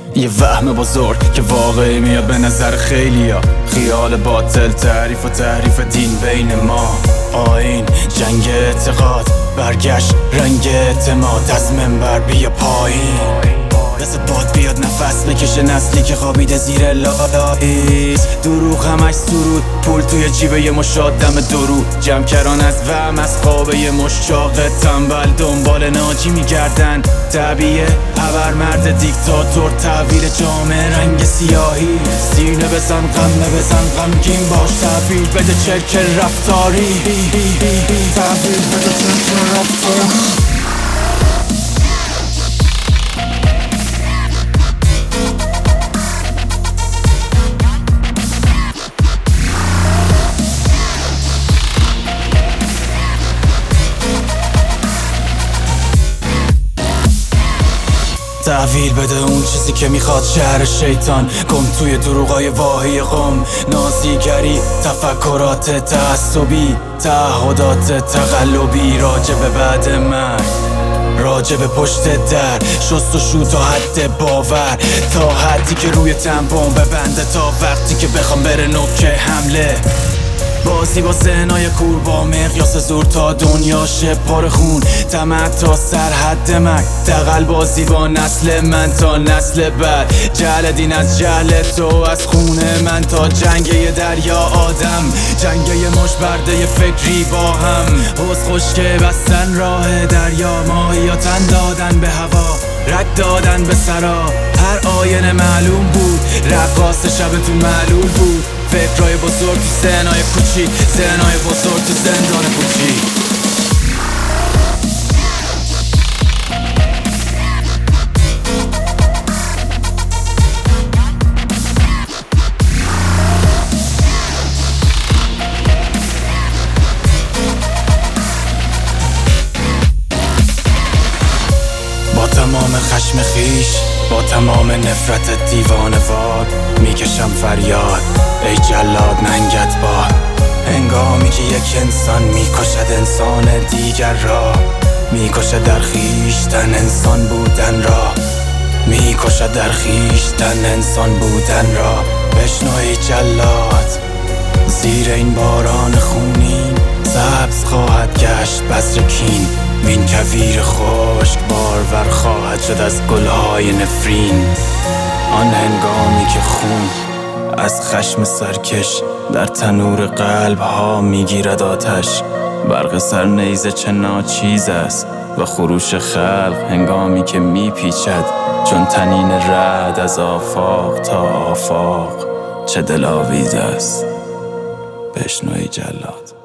یه وهم بزرگ که واقعی میاد به نظر خیلیا. خیال باطل، تعریف و تحریف دین بین ما. آیین، جنگ اعتقاد، برگشت رنگ اعتماد. از منبر بیا پایین، دست باد بیاد نفس بکشه نسلی که خوابیده زیر لالایی. دروغ همش سرود، پول توی جیبه یه مش آدم درو. جمع‌کران از وهم از خوابه یه مش چاق تنبل دنبال ناجی میگردن. طبیعه ابرمرد دیکتاتور، تحویل جامعه رنگ سیاهی. سینه بزن غمگین باش، تحویل بده چرک رفتاری. تحویل بده چرک رفتاری. تحویل بده اون چیزی که میخواد شهر شیطان. گم توی دروغای واهی قم، نازیگری، تفکرات تعصبی، تعهدات تقلبی. راجع به بعد مرگ، راجع به پشت در، شست و شو تا حد باور. تا حدی که روی تنبون ببنده، تا وقتی که بخوام بره نوک حمله. بازی با ذهنای کور، با مقیاس زور تا دنیا شه پر خون. طمع تا سرحد مرگ، دغل بازی با نسل من تا نسل بعد. جهل دین از جهل تو، از خونه من تا جنگ یه دریا آدم. جنگ یه مش برده فکری با هم. حوض خشکه بستن راه دریا، ماهیاتن دادن به هوا، رد دادن به سرا. هر آینه معلوم بود، رقاص شبتون معلول بود. فکرای بزرگ تو ذهنای کوچیک، ذهنای بزرگ تو زندان کوچیک. با تمام خشم خیش، با تمام نفرت دیوانه‌وار، میکشم فریاد ای جلاد ننگت باد. هنگامی که یک انسان میکشد انسان دیگر را، میکشد در خویشتن انسان بودن را، میکشد در خویشتن انسان بودن را. بشنو ای جلاد، زیر این باران خونین سبز خواهد گشت بذر کین. وین کویر خشک بارور خواهد شد از گلهای نفرین. آن هنگامی که خون از خشم سرکش در تنور قلب ها میگیرد آتش. برق سر نیزه چه ناچیز است و خروش خلق هنگامی که میپیچد چون تنین رعد از آفاق تا آفاق. چه دلاویز است، بشنو ای جلاد.